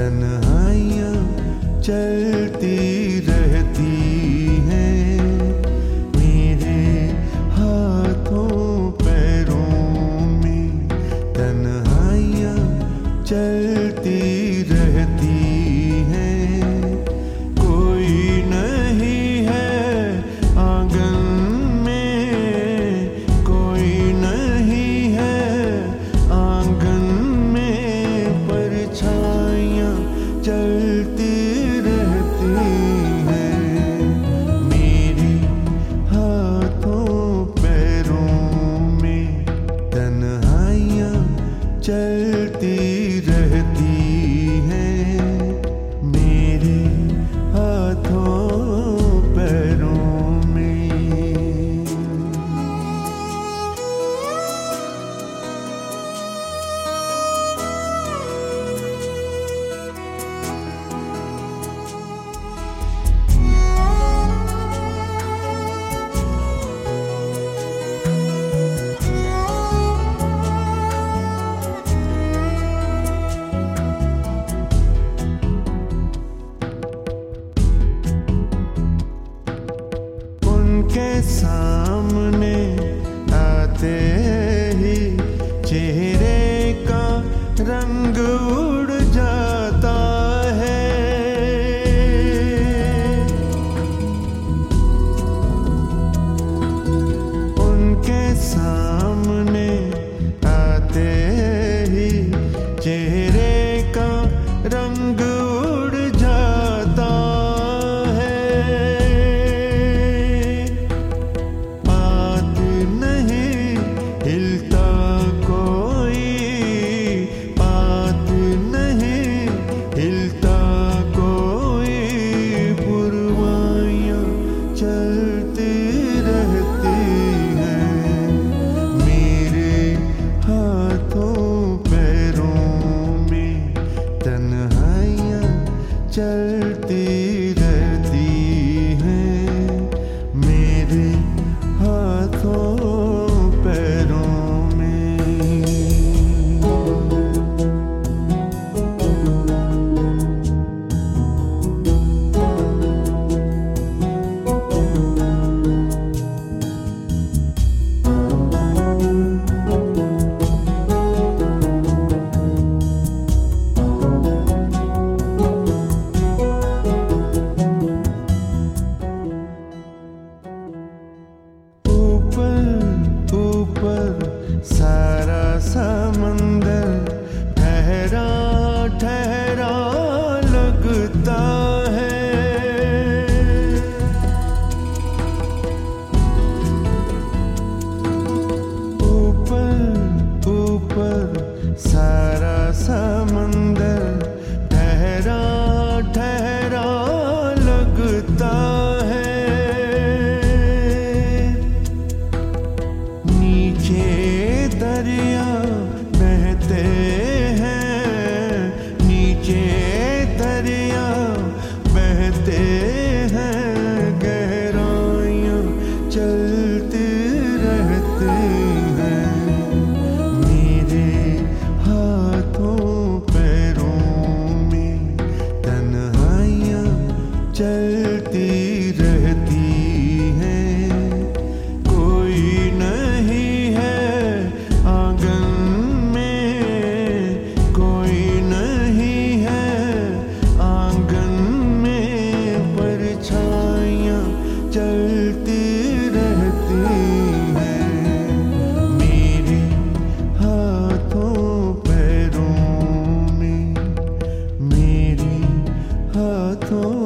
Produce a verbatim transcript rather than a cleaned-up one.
तन्हाइयाँ चलती रहती हैं मेरे हाथों पैरों में। तन्हाइयाँ चलती रहती हैं, कोई नहीं है आंगन में, कोई नहीं है आंगन में, परछाइयाँ चलती रहती हैं मेरे हाथों पैरों में। तन्हाइयाँ चलती रहती हैं मेरे हाथों पैरों में। उनके सामने आते ही चेहरे का रंग उड़ जाता है। उनके सामने आते ही चेहरे का रंग उड़ जाता है। बात नहीं हिलता कोई, बात नहीं हिलता कोई, पुरवाइयाँ चलती रहती हैं मेरे हाथों पैरों में। तन्हाइयाँ चलती रहती हैं मेरे हाथों पैरों में। ऊपर ऊपर सारा समंदर ठहरा ठहरा लगता है। ऊपर ऊपर सारा समंदर ठहरा ठहरा लगता है। नीचे दरिया बहते हैं, नीचे दरिया बहते हैं, गहराइयाँ चलती रहती हैं मेरे हाथों पैरों में। तन्हाइयाँ चलती रहती हैं, कोई नहीं है आंगन में, कोई नहीं है आंगन में, परछाइयाँ चलती रहती हैं मेरे हाथों पैरों में, मेरे हाथों